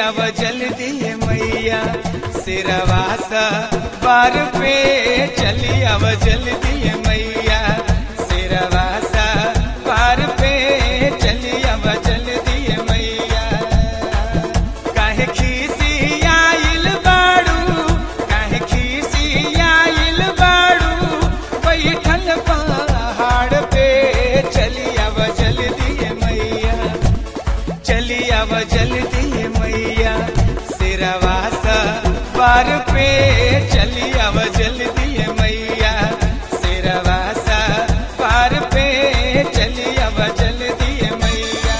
अब जल्दी मैया सिरवा सवार पे चली अब जल्दी मैया सिरवा सवार पे चली अब जल्दी मैया। काहे खीसी आइल बाड़ू काहे खीसी आइल बाड़ू बैठल पहाड़ पे चली अब जल्दी मैया चली अब जल्दी मैया सिरवा सवार पे चली अब जल्दी मैया सिरवा सवार पे चली अब जल्दी मैया।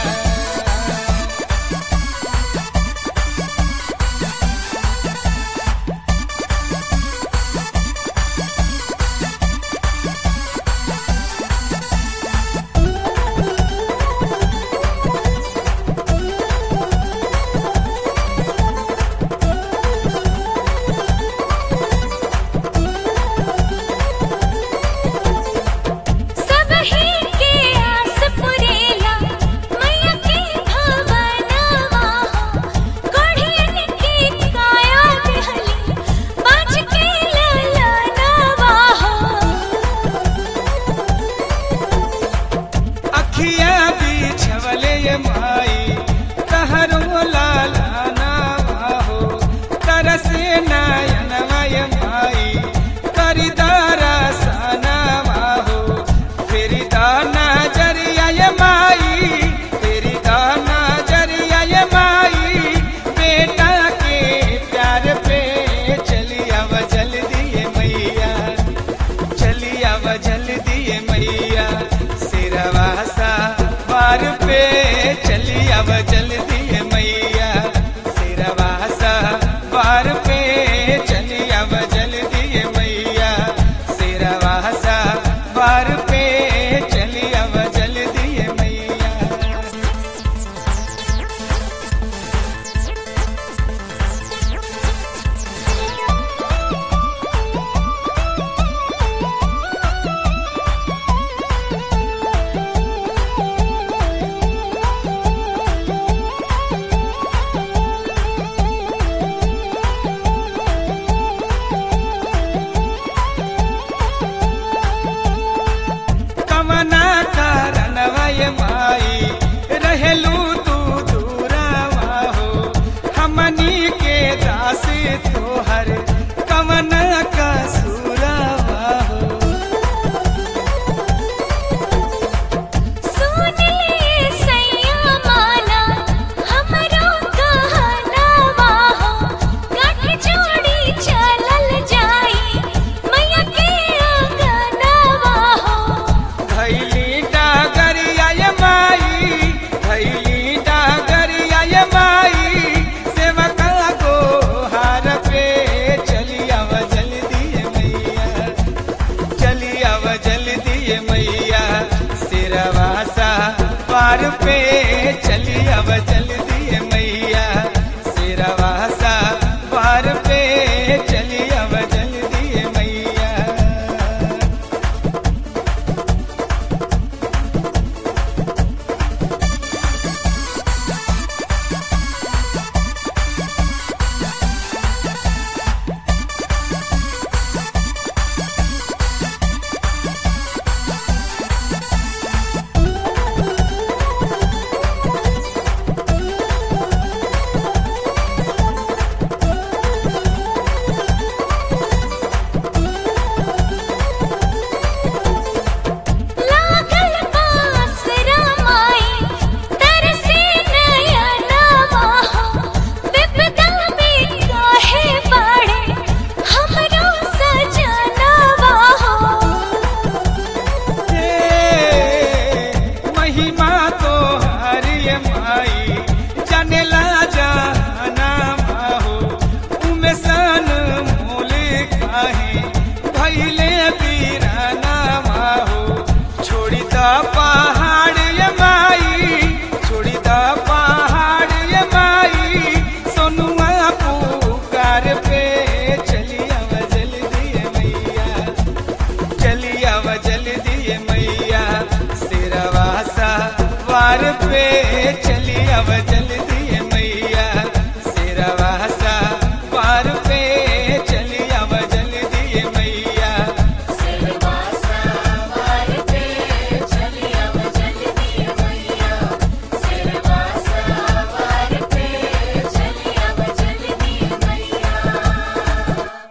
अब जल्दी मैया सिरवा सवार पे चली अब जल्दी मैया सिरवा सवार पे चली अब जल्दी मैया। माई रहेलू तू दूरावा हो हमनी के दास तोहर कवन का सुरावा हो। मैया सिरवा सवार पे चली अब जल्दी मैया सिरवा सवार पे चली अब जल्दी मैया। पे चली अब